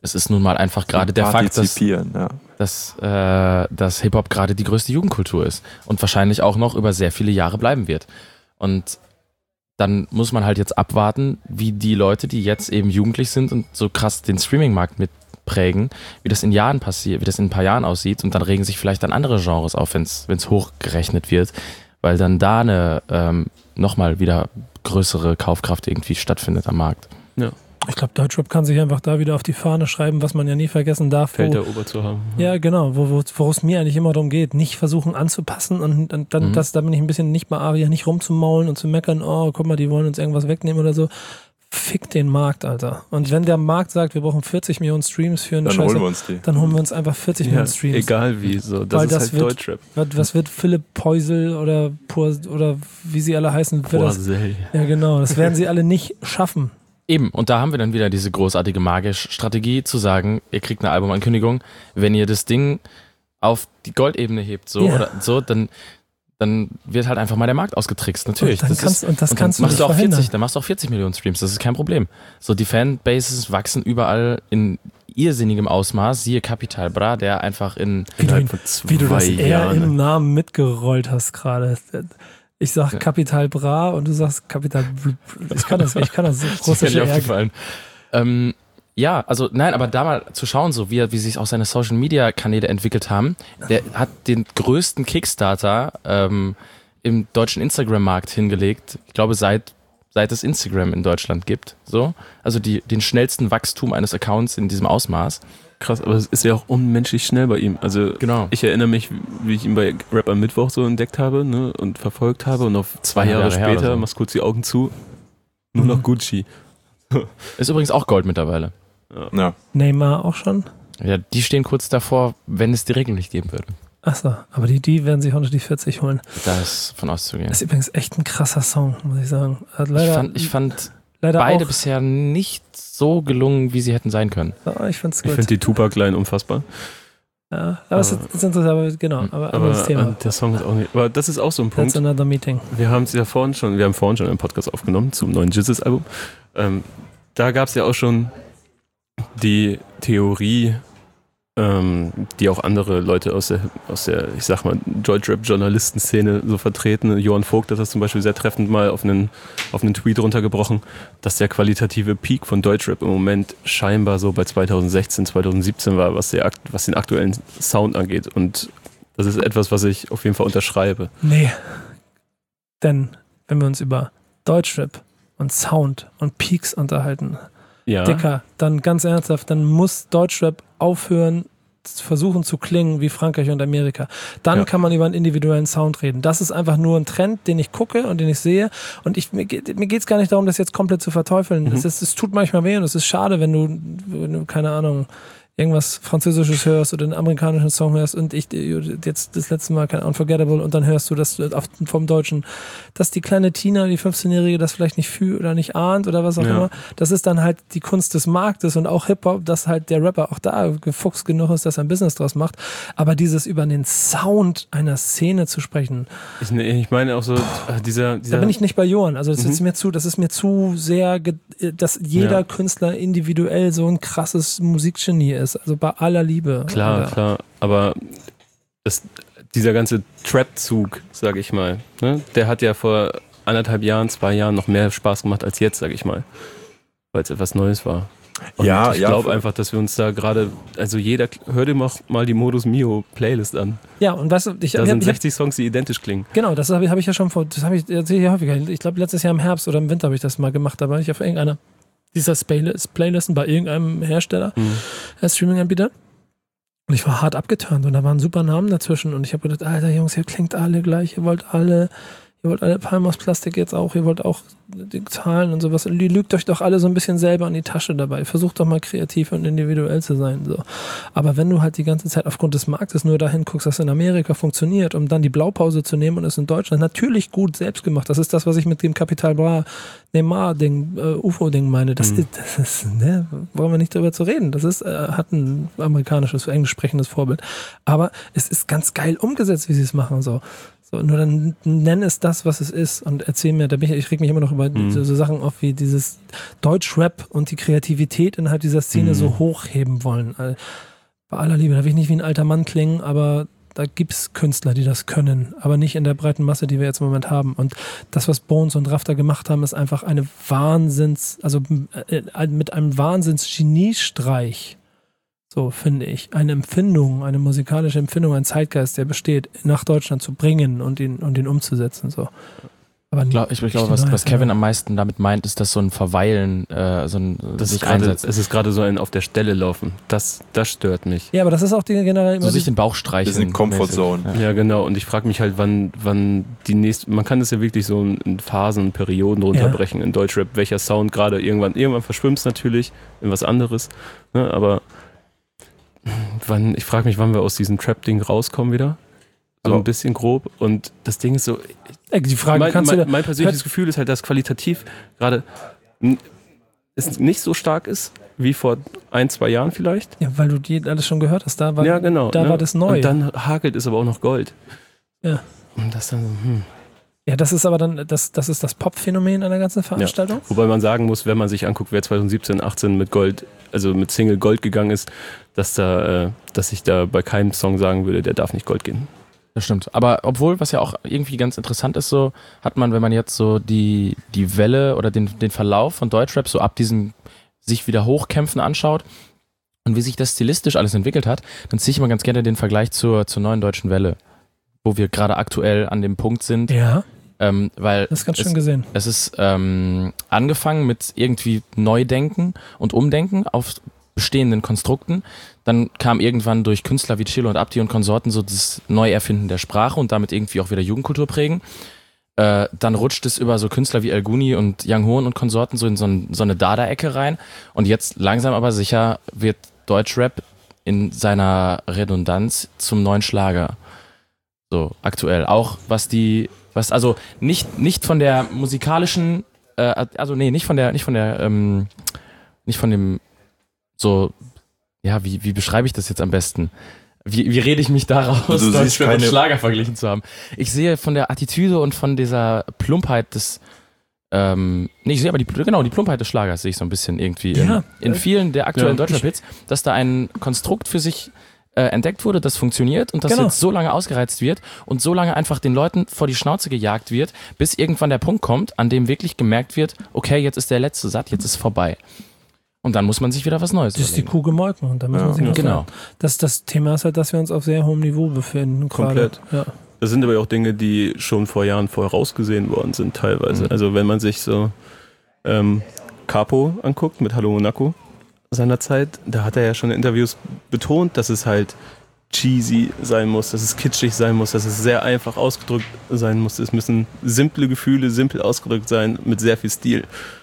Es ist nun mal einfach gerade der Fakt, dass, ja. dass, äh, dass Hip-Hop gerade die größte Jugendkultur ist und wahrscheinlich auch noch über sehr viele Jahre bleiben wird. Und dann muss man halt jetzt abwarten, wie die Leute, die jetzt eben jugendlich sind und so krass den Streaming-Markt mitprägen, wie das in Jahren passiert, wie das in ein paar Jahren aussieht, und dann regen sich vielleicht dann andere Genres auf, wenn es hochgerechnet wird, weil dann da eine ähm, nochmal wieder größere Kaufkraft irgendwie stattfindet am Markt. Ja. Ich glaube, Deutschrap kann sich einfach da wieder auf die Fahne schreiben, was man ja nie vergessen darf. Feld erobert zu haben. Ja, genau, wo, wo, worum es mir eigentlich immer darum geht, nicht versuchen anzupassen und, und dann, Mhm. das, da bin ich ein bisschen nicht bei Aria, nicht rumzumaulen und zu meckern, oh, guck mal, die wollen uns irgendwas wegnehmen oder so. Fick den Markt, Alter. Und wenn der Markt sagt, wir brauchen vierzig Millionen Streams für eine Dann Scheiße, holen wir uns die. dann holen wir uns einfach vierzig Ja, Millionen Streams. egal wie, so. Das Weil ist das halt wird- Deutschrap. Was, was wird Philipp Poisel oder Pur, oder wie sie alle heißen, wird das, Boisel. ja genau, das werden sie alle nicht schaffen. Eben, und da haben wir dann wieder diese großartige Magisch-Strategie zu sagen, ihr kriegt eine Albumankündigung, wenn ihr das Ding auf die Goldebene hebt, so Ja. oder so, dann, dann wird halt einfach mal der Markt ausgetrickst, natürlich. Und, dann das kannst, ist, und das und dann kannst du machst nicht du auch verhindern. vierzig, dann machst du auch vierzig Millionen Streams, das ist kein Problem. So, die Fanbases wachsen überall in irrsinnigem Ausmaß, siehe Capital Bra, der einfach in Wie du, Innerhalb ihn, von zwei wie du das eher Jahren. im Namen mitgerollt hast gerade. Ich sag Ja. Capital Bra und du sagst Capital Br- Br- Ich kann das, ich kann das so ist mir russische nicht Ärger. aufgefallen. Ähm, ja, also nein, aber da mal zu schauen, so wie, wie sich auch seine Social Media Kanäle entwickelt haben, der hat den größten Kickstarter ähm, im deutschen Instagram-Markt hingelegt. Ich glaube, seit, seit es Instagram in Deutschland gibt. So. Also die, den schnellsten Wachstum eines Accounts in diesem Ausmaß. Krass, aber es ist ja auch unmenschlich schnell bei ihm. Also Genau. ich erinnere mich, wie ich ihn bei Rap am Mittwoch so entdeckt habe, ne, und verfolgt habe, und auf zwei Zwei Jahre Jahre her später, oder so. machst kurz die Augen zu, nur Mhm. noch Gucci. Ist übrigens auch Gold mittlerweile. Ja. Neymar auch schon? Ja, die stehen kurz davor, wenn es die Regeln nicht geben würde. Achso, aber die, die werden sich auch noch die vierzig holen. Da ist von auszugehen. Das ist übrigens echt ein krasser Song, muss ich sagen. Hat leider, Ich fand, ich fand leider beide auch, bisher nicht so gelungen, wie sie hätten sein können. Ja, ich find's Ich gut. finde die Tupac-Line unfassbar. Ja, aber es ist, es ist interessant, aber genau, aber anderes Aber Thema. äh, der Song ist auch nicht. Aber das ist auch so ein That's Punkt. another meeting. Wir haben es ja vorhin schon, wir haben vorhin schon einen Podcast aufgenommen zum neuen Jizzes-Album. Ähm, da gab es ja auch schon die Theorie, ähm, die auch andere Leute aus der, aus der, ich sag mal, Deutschrap-Journalistenszene so vertreten. Johann Vogt hat das zum Beispiel sehr treffend mal auf einen, auf einen Tweet runtergebrochen, dass der qualitative Peak von Deutschrap im Moment scheinbar so bei zweitausendsechzehn, zweitausendsiebzehn war, was, der, was den aktuellen Sound angeht. Und das ist etwas, was ich auf jeden Fall unterschreibe. Nee. Denn wenn wir uns über Deutschrap und Sound und Peaks unterhalten, Ja. Dicker, dann ganz ernsthaft, dann muss Deutschrap aufhören, zu versuchen zu klingen wie Frankreich und Amerika. Dann Ja. kann man über einen individuellen Sound reden. Das ist einfach nur ein Trend, den ich gucke und den ich sehe. Und ich, mir geht mir geht's gar nicht darum, das jetzt komplett zu verteufeln. Mhm. Es, ist, es tut manchmal weh und es ist schade, wenn du, wenn du keine Ahnung, irgendwas Französisches hörst oder einen amerikanischen Song hörst und ich jetzt das letzte Mal kein Unforgettable und dann hörst du das auf, vom Deutschen, dass die kleine Tina, die fünfzehnjährige, das vielleicht nicht fühlt oder nicht ahnt oder was auch Ja. immer. Das ist dann halt die Kunst des Marktes und auch Hip-Hop, dass halt der Rapper auch da gefuchst genug ist, dass er ein Business draus macht. Aber dieses über den Sound einer Szene zu sprechen, Ich, nee, ich meine auch so, äh, dieser, dieser da bin ich nicht bei Johann. Also das Mhm. ist mir zu, das ist mir zu sehr, ge- dass jeder Ja. Künstler individuell so ein krasses Musikgenie ist. Also bei aller Liebe. Klar, Alter. klar, aber das, dieser ganze Trap-Zug, sag ich mal, ne, der hat ja vor anderthalb Jahren, zwei Jahren noch mehr Spaß gemacht als jetzt, sag ich mal, weil es etwas Neues war. Und Ja, ich ja, glaube voll. einfach, dass wir uns da gerade, also jeder, hör dir mal, mal die Modus Mio Playlist an. Ja, und weißt du, ich, Da ich, sind ich, ich sechzig Songs, die identisch klingen. genau, das habe ich, hab ich ja schon vor, das habe ich, erzähle ich ja häufiger. Ich glaube, letztes Jahr im Herbst oder im Winter habe ich das mal gemacht, da war ich auf irgendeiner dieser Playlist- Playlisten bei irgendeinem Hersteller, Mhm. äh, Streaming-Anbieter. Und ich war hart abgeturnt und da waren super Namen dazwischen und ich habe gedacht, Alter Jungs, ihr klingt alle gleich, ihr wollt alle, ihr wollt alle Palm aus Plastik jetzt auch, ihr wollt auch die Zahlen und sowas. Und ihr lügt euch doch alle so ein bisschen selber in die Tasche dabei. Versucht doch mal kreativ und individuell zu sein. So. Aber wenn du halt die ganze Zeit aufgrund des Marktes nur dahin guckst, dass in Amerika funktioniert, um dann die Blaupause zu nehmen und es in Deutschland natürlich gut selbst gemacht. Das ist das, was ich mit dem Capital Bra Neymar-Ding, äh, U F O-Ding meine. Das Mhm. ist, das ist, ne, brauchen wir nicht drüber zu reden. Das ist, äh, hat ein amerikanisches, englisch sprechendes Vorbild. Aber es ist ganz geil umgesetzt, wie sie es machen. So. So, nur dann nenn es das, was es ist und erzähl mir, da bin ich, ich reg mich immer noch über mhm. so, so Sachen auf, wie dieses Deutschrap und die Kreativität innerhalb dieser Szene mhm. so hochheben wollen. Also, bei aller Liebe, da will ich nicht wie ein alter Mann klingen, aber da gibt es Künstler, die das können, aber nicht in der breiten Masse, die wir jetzt im Moment haben. Und das, was Bones und Rafter gemacht haben, ist einfach eine Wahnsinns, also äh, mit einem Wahnsinns-Geniestreich, so finde ich, eine Empfindung, eine musikalische Empfindung, ein Zeitgeist, der besteht, nach Deutschland zu bringen und ihn, und ihn umzusetzen. So. Aber ich glaube, ich glaube was, was Kevin am meisten damit meint, ist, dass so ein Verweilen, äh, so ein das sich ist grade, einsetzt. Es ist gerade so ein auf der Stelle laufen. Das, das stört mich. Ja, aber das ist auch die generell so sich den Bauch streicheln. Das ist eine Comfortzone. Ja. ja, genau. Und ich frage mich halt, wann, wann die nächste. Man kann das ja wirklich so in Phasen, Perioden runterbrechen ja. in Deutschrap, welcher Sound gerade irgendwann, irgendwann verschwimmt es natürlich in was anderes. Ne? Aber wann, ich frage mich, wann wir aus diesem Trap-Ding rauskommen wieder. So aber ein bisschen grob. Und das Ding ist so. Die Frage, mein, kannst mein, du mein persönliches Gefühl ist halt, dass qualitativ gerade es nicht so stark ist wie vor ein, zwei Jahren vielleicht. Ja, weil du die alles schon gehört hast. Da war, ja, genau, da ne? war das neu. Und dann hakelt es aber auch noch Gold. Ja. Und das dann so, hm. Ja, das ist aber dann, das, das ist das Pop-Phänomen an der ganzen Veranstaltung. Ja. Wobei man sagen muss, wenn man sich anguckt, wer zwanzig siebzehn, achtzehn mit Gold, also mit Single Gold gegangen ist, dass da, äh, dass ich da bei keinem Song sagen würde, der darf nicht Gold gehen. Das stimmt. Aber obwohl, was ja auch irgendwie ganz interessant ist, so hat man, wenn man jetzt so die, die Welle oder den, den Verlauf von Deutschrap so ab diesem sich wieder hochkämpfen anschaut und wie sich das stilistisch alles entwickelt hat, dann ziehe ich immer ganz gerne den Vergleich zur, zur neuen deutschen Welle, wo wir gerade aktuell an dem Punkt sind. Ja. Ähm, weil das ist ganz es, schön gesehen. Es ist ähm, angefangen mit irgendwie Neudenken und Umdenken auf bestehenden Konstrukten. Dann kam irgendwann durch Künstler wie Chilo und Abdi und Konsorten so das Neuerfinden der Sprache und damit irgendwie auch wieder Jugendkultur prägen. Äh, dann rutscht es über so Künstler wie El Guni und Young Horn und Konsorten so in so, ein, so eine Dada-Ecke rein. Und jetzt langsam aber sicher wird Deutschrap in seiner Redundanz zum neuen Schlager. So, aktuell. Auch was die, was, also nicht, nicht von der musikalischen, äh, also nee, nicht von der, nicht von der, ähm, nicht von dem so, ja, wie, wie beschreibe ich das jetzt am besten? Wie, wie rede ich mich daraus, Deutschrap und Schlager verglichen zu haben? Ich sehe von der Attitüde und von dieser Plumpheit des, ähm, nee, ich sehe aber die, genau, die Plumpheit des Schlagers sehe ich so ein bisschen irgendwie ja. in, in vielen der aktuellen ja. Deutschrap-Hits, dass da ein Konstrukt für sich äh, entdeckt wurde, das funktioniert und das genau. jetzt so lange ausgereizt wird und so lange einfach den Leuten vor die Schnauze gejagt wird, bis irgendwann der Punkt kommt, an dem wirklich gemerkt wird, okay, jetzt ist der letzte satt, jetzt ist vorbei. Und dann muss man sich wieder was Neues Das ist die Kuh gemolken und dann muss ja, man sich ja. was genau. Das, das Thema ist halt, dass wir uns auf sehr hohem Niveau befinden. Komplett. Ja. Das sind aber auch Dinge, die schon vor Jahren vorausgesehen worden sind teilweise. Mhm. Also wenn man sich so ähm, Capo anguckt mit Hallo Monaco seinerzeit, da hat er ja schon in Interviews betont, dass es halt cheesy sein muss, dass es kitschig sein muss, dass es sehr einfach ausgedrückt sein muss. Es müssen simple Gefühle, simpel ausgedrückt sein, mit sehr viel Stil.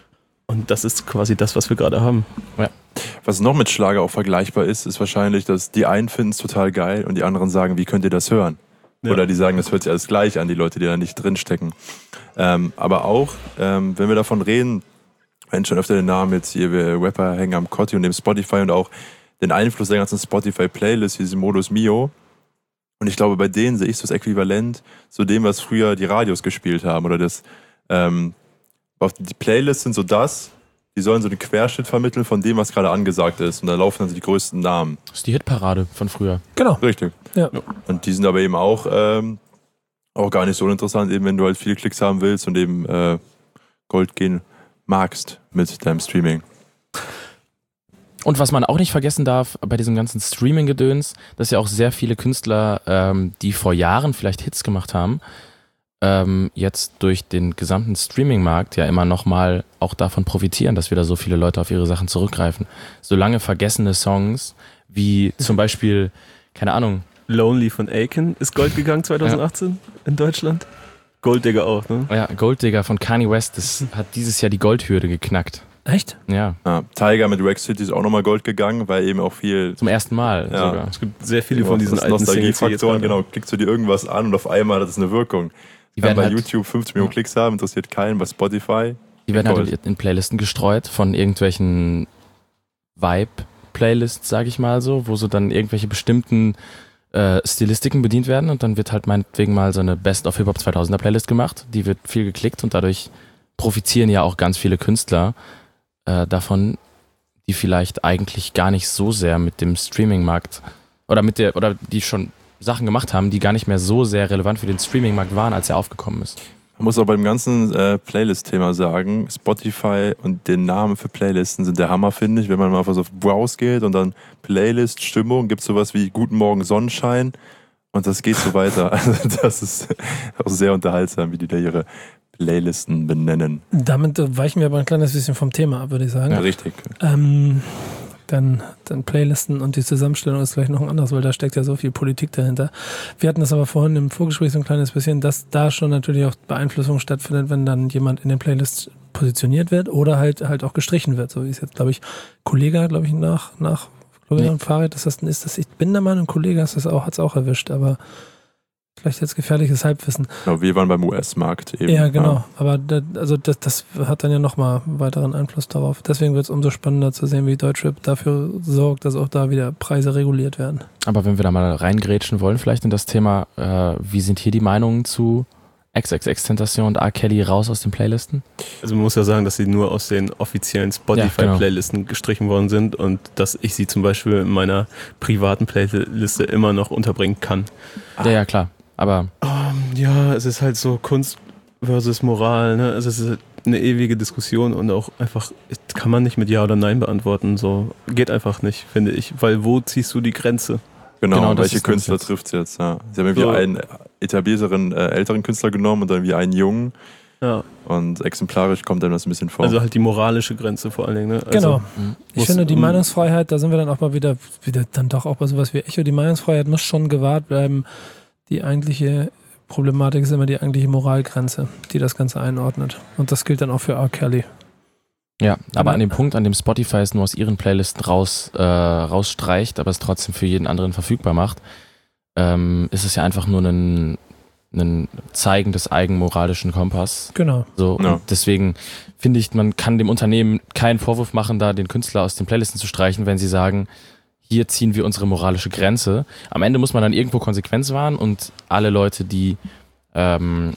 Und das ist quasi das, was wir gerade haben. Ja. Was noch mit Schlager auch vergleichbar ist, ist wahrscheinlich, dass die einen finden es total geil und die anderen sagen, wie könnt ihr das hören? Ja. Oder die sagen, das hört sich alles gleich an, die Leute, die da nicht drinstecken. Ähm, aber auch, ähm, wenn wir davon reden, wenn schon öfter den Namen jetzt hier, wir Rapper hängen am Kotti und dem Spotify und auch den Einfluss der ganzen Spotify-Playlist, wie diesem Modus Mio. Und ich glaube, bei denen sehe ich so das Äquivalent zu dem, was früher die Radios gespielt haben oder das, ähm, die Playlists sind so das, die sollen so einen Querschnitt vermitteln von dem, was gerade angesagt ist. Und da laufen dann so die größten Namen. Das ist die Hitparade von früher. Genau. Richtig. Ja. Und die sind aber eben auch, ähm, auch gar nicht so interessant, eben wenn du halt viele Klicks haben willst und eben äh, Gold gehen magst mit deinem Streaming. Und was man auch nicht vergessen darf bei diesem ganzen Streaming-Gedöns, dass ja auch sehr viele Künstler, ähm, die vor Jahren vielleicht Hits gemacht haben, ähm, jetzt durch den gesamten Streaming-Markt ja immer nochmal auch davon profitieren, dass wieder so viele Leute auf ihre Sachen zurückgreifen. Solange vergessene Songs wie zum Beispiel, keine Ahnung, Lonely von Aiken ist Gold gegangen zwanzig achtzehn ja. in Deutschland. Golddigger auch, ne? Ja, Golddigger von Kanye West, das hat dieses Jahr die Goldhürde geknackt. Echt? Ja. ja. Tiger mit Rack City ist auch nochmal Gold gegangen, weil eben auch viel... Zum ersten Mal ja. sogar. Es gibt sehr viele von diesen alten Nostalgie-Faktoren, genau. Klickst du dir irgendwas an und auf einmal hat es eine Wirkung. Die werden bei halt, YouTube fünfzig Millionen Klicks haben, interessiert keinen, bei Spotify. Die werden Gold. halt in Playlisten gestreut von irgendwelchen Vibe-Playlists, sag ich mal so, wo so dann irgendwelche bestimmten äh, Stilistiken bedient werden und dann wird halt meinetwegen mal so eine Best of Hip-Hop zweitausender Playlist gemacht, die wird viel geklickt und dadurch profitieren ja auch ganz viele Künstler äh, davon, die vielleicht eigentlich gar nicht so sehr mit dem Streaming-Markt oder mit der, oder die schon Sachen gemacht haben, die gar nicht mehr so sehr relevant für den Streaming-Markt waren, als er aufgekommen ist. Man muss auch beim ganzen äh, Playlist-Thema sagen, Spotify und den Namen für Playlisten sind der Hammer, finde ich. Wenn man mal auf Browse geht und dann Playlist, Stimmung, gibt es sowas wie Guten Morgen Sonnenschein und das geht so weiter. Also das ist auch sehr unterhaltsam, wie die da ihre Playlisten benennen. Damit weichen wir aber ein kleines bisschen vom Thema ab, würde ich sagen. Ja, richtig. Ähm, dann, dann Playlisten und die Zusammenstellung ist vielleicht noch ein anderes, weil da steckt ja so viel Politik dahinter. Wir hatten das aber vorhin im Vorgespräch so ein kleines bisschen, dass da schon natürlich auch Beeinflussung stattfindet, wenn dann jemand in den Playlists positioniert wird oder halt halt auch gestrichen wird. So wie es jetzt, glaube ich, Kollega, glaube ich, nach, nach Florian nee. Farid, dass das ist das, ich bin der Meinung, Kollega hat es auch, hat's auch erwischt, aber vielleicht jetzt gefährliches Halbwissen. Genau, wir waren beim U S-Markt eben. Ja, genau. Ja. Aber das, also das, das hat dann ja nochmal weiteren Einfluss darauf. Deswegen wird es umso spannender zu sehen, wie Deutschrap dafür sorgt, dass auch da wieder Preise reguliert werden. Aber wenn wir da mal reingrätschen wollen, vielleicht in das Thema, äh, wie sind hier die Meinungen zu XXX-Tentation und R. Kelly raus aus den Playlisten? Also man muss ja sagen, dass sie nur aus den offiziellen Spotify-Playlisten ja, genau. gestrichen worden sind und dass ich sie zum Beispiel in meiner privaten Playliste immer noch unterbringen kann. Ja, ja, klar. Aber um, ja, es ist halt so Kunst versus Moral, ne? Also es ist eine ewige Diskussion und auch einfach, kann man nicht mit Ja oder Nein beantworten. So geht einfach nicht, finde ich. Weil wo ziehst du die Grenze? Genau, genau welche Künstler trifft es jetzt? Ja. Sie haben irgendwie so. einen etablierteren, äh, älteren Künstler genommen und dann wie einen jungen. Ja. Und exemplarisch kommt einem das ein bisschen vor. Also halt die moralische Grenze vor allen Dingen. Ne? Also genau. Ich finde, die Meinungsfreiheit, da sind wir dann auch mal wieder, wieder dann doch auch bei sowas wie Echo, die Meinungsfreiheit muss schon gewahrt bleiben. Die eigentliche Problematik ist immer die eigentliche Moralgrenze, die das Ganze einordnet. Und das gilt dann auch für R. Kelly. Ja, aber an dem Punkt, an dem Spotify es nur aus ihren Playlisten raus, äh, rausstreicht, aber es trotzdem für jeden anderen verfügbar macht, ähm, ist es ja einfach nur ein, ein Zeigen des eigenmoralischen Kompass. Genau. So, ja. Und deswegen finde ich, man kann dem Unternehmen keinen Vorwurf machen, da den Künstler aus den Playlisten zu streichen, wenn sie sagen, hier ziehen wir unsere moralische Grenze. Am Ende muss man dann irgendwo Konsequenz wahren und alle Leute, die ähm,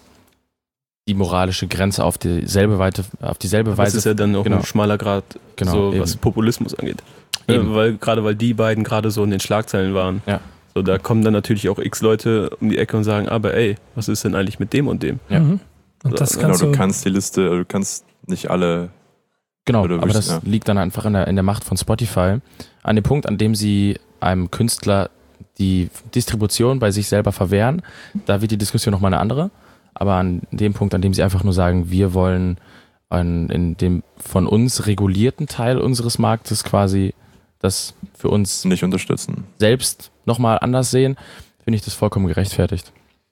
die moralische Grenze auf dieselbe Weise, auf dieselbe das Weise. Das ist ja dann auch genau. ein schmaler Grad, genau, so, eben. was Populismus angeht. Ja, weil, gerade weil die beiden gerade so in den Schlagzeilen waren. Ja. So, da kommen dann natürlich auch x Leute um die Ecke und sagen, aber ey, was ist denn eigentlich mit dem und dem? Ja. Mhm. Und das genau, kannst du du kannst die Liste, du kannst nicht alle. Genau, aber wissen, das ja. liegt dann einfach in der, in der Macht von Spotify. An dem Punkt, an dem sie einem Künstler die Distribution bei sich selber verwehren, da wird die Diskussion nochmal eine andere. Aber an dem Punkt, an dem sie einfach nur sagen, wir wollen an, in dem von uns regulierten Teil unseres Marktes quasi das für uns nicht unterstützen. Selbst nochmal anders sehen, finde ich das vollkommen gerechtfertigt.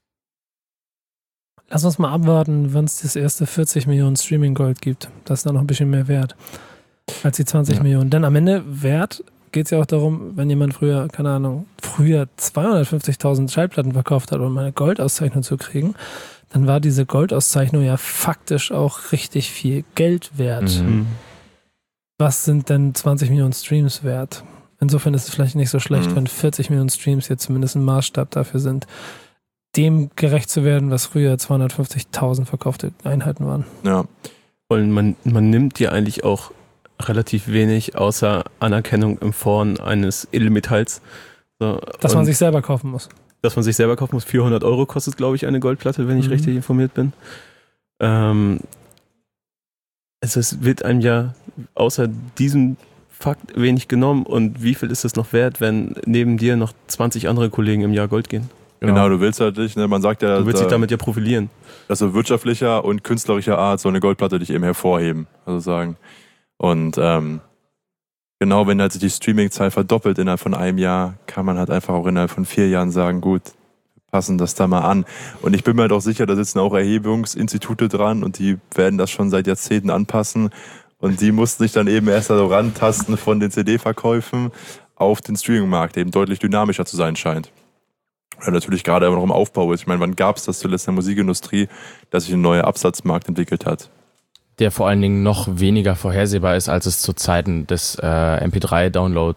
Lass uns mal abwarten, wann es das erste vierzig Millionen Streaming-Gold gibt. Das ist dann noch ein bisschen mehr wert als die zwanzig Ja. Millionen. Denn am Ende Wert geht es ja auch darum, wenn jemand früher, keine Ahnung, früher zweihundertfünfzigtausend Schallplatten verkauft hat, um eine Goldauszeichnung zu kriegen, dann war diese Goldauszeichnung ja faktisch auch richtig viel Geld wert. Mhm. Was sind denn zwanzig Millionen Streams wert? Insofern ist es vielleicht nicht so schlecht, Mhm. wenn vierzig Millionen Streams jetzt zumindest ein Maßstab dafür sind, dem gerecht zu werden, was früher zweihundertfünfzigtausend verkaufte Einheiten waren. Ja. Und man, man nimmt ja eigentlich auch relativ wenig außer Anerkennung in Form eines Edelmetalls. So, Dass man sich selber kaufen muss. Dass man sich selber kaufen muss. vierhundert Euro kostet, glaube ich, eine Goldplatte, wenn ich Mhm. richtig informiert bin. Ähm, also es wird einem ja außer diesem Fakt wenig genommen. Und wie viel ist es noch wert, wenn neben dir noch zwanzig andere Kollegen im Jahr Gold gehen? Genau, du willst halt nicht, ne? Man sagt ja, Du willst da, dich damit ja profilieren. dass so wirtschaftlicher und künstlerischer Art so eine Goldplatte dich eben hervorheben, also sagen. Und ähm, genau, wenn halt sich die Streaming-Zahl verdoppelt innerhalb von einem Jahr, kann man halt einfach auch innerhalb von vier Jahren sagen, gut, wir passen das da mal an. Und ich bin mir halt auch sicher, da sitzen auch Erhebungsinstitute dran und die werden das schon seit Jahrzehnten anpassen. Und die mussten sich dann eben erst so rantasten von den C D-Verkäufen auf den Streaming-Markt, der eben deutlich dynamischer zu sein scheint. Oder natürlich gerade immer noch im Aufbau ist. Ich meine, wann gab es das zuletzt in der Musikindustrie, dass sich ein neuer Absatzmarkt entwickelt hat? Der vor allen Dingen noch weniger vorhersehbar ist, als es zu Zeiten des äh, M P drei Downloads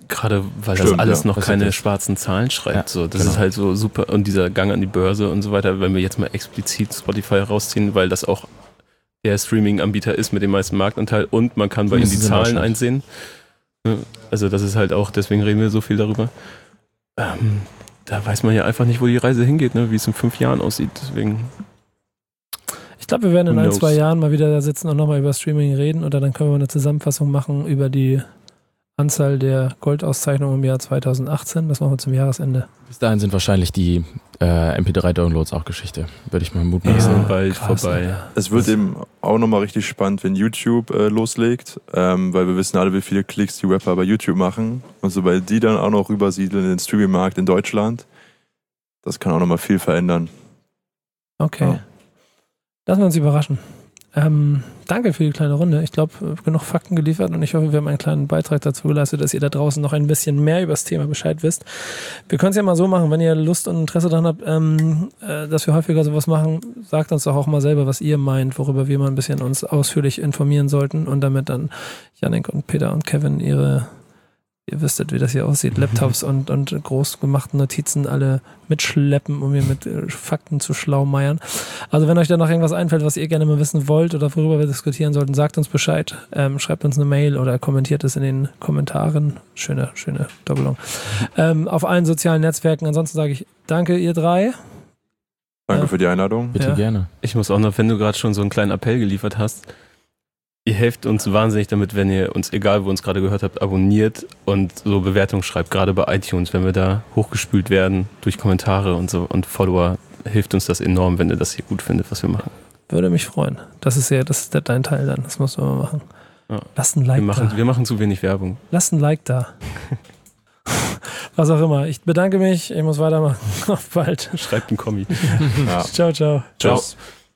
Gerade weil Stimmt, das alles ja. noch Das keine ist- schwarzen Zahlen schreibt. Ja, so. Das genau. ist halt so super. Und dieser Gang an die Börse und so weiter, wenn wir jetzt mal explizit Spotify rausziehen, weil das auch der Streaming-Anbieter ist mit dem meisten Marktanteil und man kann bei ihnen die Mindestens in Zahlen Deutschland. einsehen. Ne? Also das ist halt auch, deswegen reden wir so viel darüber. Ähm, da weiß man ja einfach nicht, wo die Reise hingeht, ne? Wie es in fünf Jahren aussieht. Deswegen. Ich glaube, wir werden in Who ein, knows? zwei Jahren mal wieder da sitzen und nochmal über Streaming reden oder dann können wir eine Zusammenfassung machen über die Anzahl der Goldauszeichnungen im Jahr zweitausendachtzehn. Das machen wir zum Jahresende. Bis dahin sind wahrscheinlich die äh, M P drei Downloads auch Geschichte, würde ich mal mutmaßen. Ja. bald krass, vorbei. Alter. Es wird eben auch nochmal richtig spannend, wenn YouTube äh, loslegt, ähm, weil wir wissen alle, wie viele Klicks die Rapper bei YouTube machen. Und sobald die dann auch noch rübersiedeln in den Streaming-Markt in Deutschland, das kann auch nochmal viel verändern. Okay. Ja. Lassen wir uns überraschen. Ähm, danke für die kleine Runde. Ich glaube, genug Fakten geliefert und ich hoffe, wir haben einen kleinen Beitrag dazu geleistet, dass ihr da draußen noch ein bisschen mehr über das Thema Bescheid wisst. Wir können es ja mal so machen, wenn ihr Lust und Interesse daran habt, ähm, äh, dass wir häufiger sowas machen, sagt uns doch auch mal selber, was ihr meint, worüber wir mal ein bisschen uns ausführlich informieren sollten und damit dann Yannick und Peter und Kevin ihre, ihr wüsstet, wie das hier aussieht, Laptops und, und groß gemachten Notizen alle mitschleppen, um hier mit äh, Fakten zu schlaumeiern. Also wenn euch da noch irgendwas einfällt, was ihr gerne mal wissen wollt oder worüber wir diskutieren sollten, sagt uns Bescheid. Ähm, schreibt uns eine Mail oder kommentiert es in den Kommentaren. Schöne, schöne Doppelung. Ähm, auf allen sozialen Netzwerken. Ansonsten sage ich danke, ihr drei. Danke Ja. für die Einladung. Bitte Ja. gerne. Ich muss auch noch, wenn du gerade schon so einen kleinen Appell geliefert hast, ihr helft uns wahnsinnig damit, wenn ihr uns, egal wo ihr uns gerade gehört habt, abonniert und so Bewertungen schreibt, gerade bei iTunes, wenn wir da hochgespült werden durch Kommentare und so und Follower, hilft uns das enorm, wenn ihr das hier gut findet, was wir machen. Würde mich freuen. Das ist ja, das ist der, dein Teil dann. Das musst du mal machen. Ja. Lasst ein Like Wir machen, da. wir machen zu wenig Werbung. Lasst ein Like da. Was auch immer. Ich bedanke mich. Ich muss weitermachen. Auf bald. Schreibt einen Kommi. Ja. Ciao, ciao. Ciao. Tschüss.